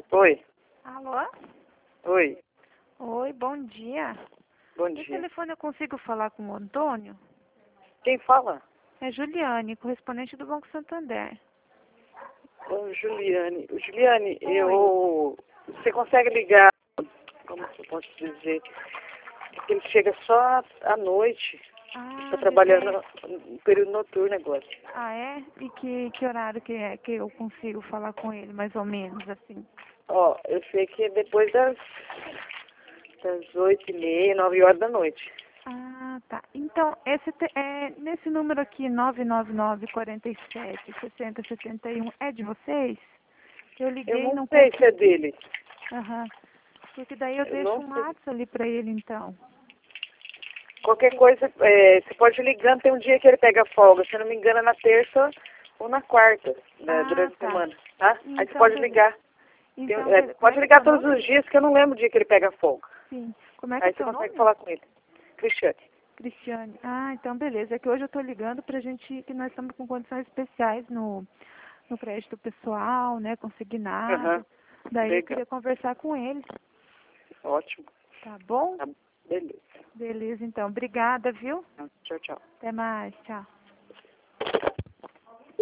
Oi. Alô? Oi. Oi, bom dia. Bom No dia. telefone eu consigo falar com o Antônio? Quem fala? É Juliane, correspondente do Banco Santander. Ô, Juliane. Juliane, Oi. você consegue ligar, como que eu posso dizer? Porque ele chega só à noite. Está trabalhando no período noturno agora. Ah, é? E que horário que é que eu consigo falar com ele, mais ou menos, assim? Ó, eu sei que é depois das 8h30, 9h da noite. Ah, tá. Então, nesse número aqui, 999-47-6071, é de vocês? Eu Eu liguei e não não sei se é consegui. dele. Aham. Porque daí eu Eu deixo não um sei. WhatsApp ali pra ele, então. Qualquer coisa, você pode ir ligando, tem um dia que ele pega folga. Se eu não me engano, é na terça ou na quarta, né, durante a Tá. semana, tá? Aí você Então, pode beleza. ligar. Então, beleza. Como é Pode que é ligar seu todos nome? os dias, que eu não lembro o dia que ele pega folga. Sim. Como é que é Aí você seu consegue nome? falar com ele. Cristiane. Cristiane. Ah, então beleza. É que hoje eu tô ligando pra gente, que nós estamos com condições especiais no crédito pessoal, né, Aham. consignado. Daí eu Legal. queria conversar com ele, Ótimo. tá bom? Tá. Beleza. Beleza, então. Obrigada, viu? Tchau, tchau. Até mais. Tchau.